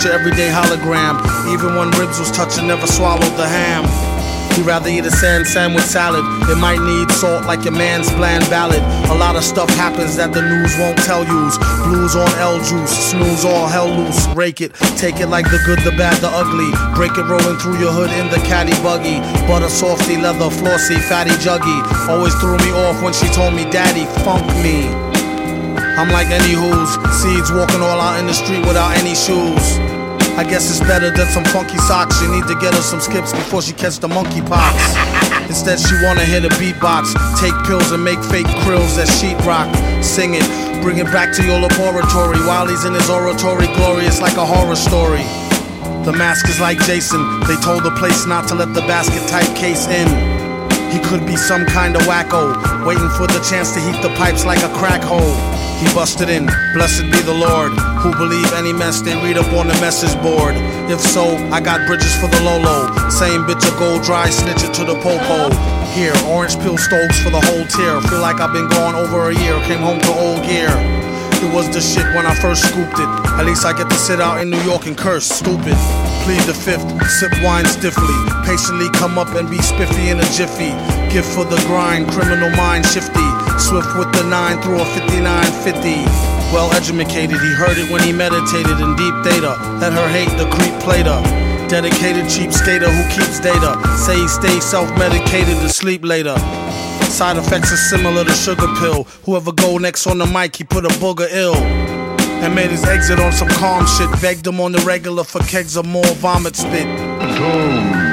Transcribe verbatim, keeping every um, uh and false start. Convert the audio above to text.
your everyday hologram. Even when ribs was touching, never swallowed the ham. He'd rather eat a sand sandwich salad. It might need salt like your man's bland ballad. A lot of stuff happens that the news won't tell yous. Blues on L juice, snooze all hell loose. Rake it, take it like the good, the bad, the ugly. Break it rolling through your hood in the caddy buggy. Butter softy, leather, flossy, fatty juggy. Always threw me off when she told me, daddy, funk me. I'm like any who's seeds walking all out in the street without any shoes. I guess it's better than some funky socks. She need to get her some skips before she catch the monkeypox. Instead she wanna hit a beatbox, take pills and make fake krills that sheetrock. Sing it, bring it back to your laboratory. While he's in his oratory, glorious like a horror story. The mask is like Jason, they told the place not to let the basket type case in. He could be some kind of wacko, waiting for the chance to heat the pipes like a crack hole. He busted in, blessed be the Lord, who believe any mess they read up on the message board. If so, I got bridges for the Lolo. Same bitch a gold dry, snitch it to the popo. Here, orange peel stoves for the whole tier. Feel like I've been gone over a year, came home to old gear. It was the shit when I first scooped it. At least I get to sit out in New York and curse, stupid. Plead the fifth, sip wine stiffly. Patiently come up and be spiffy in a jiffy. Gift for the grind, criminal mind shifty. Swift with the nine through a fifty-nine fifty. Well educated, he heard it when he meditated in deep data. Let her hate the creep plater. Dedicated cheap skater who keeps data. Say he stays self-medicated to sleep later. Side effects are similar to sugar pill. Whoever go next on the mic, he put a booger ill. And made his exit on some calm shit. Begged him on the regular for kegs of more vomit spit. Boom.